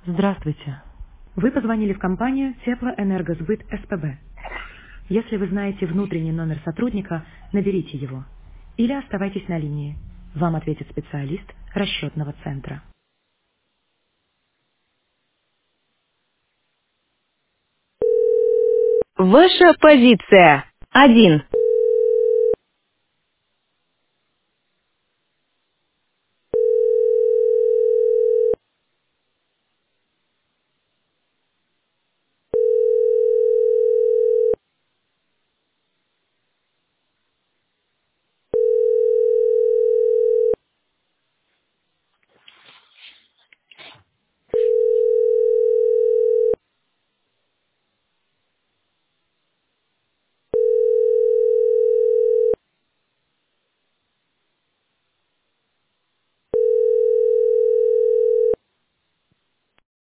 Здравствуйте. Вы позвонили в компанию Теплоэнергосбыт СПБ. Если вы знаете внутренний номер сотрудника, наберите его. Или оставайтесь на линии. Вам ответит специалист расчетного центра. Ваша позиция. 1.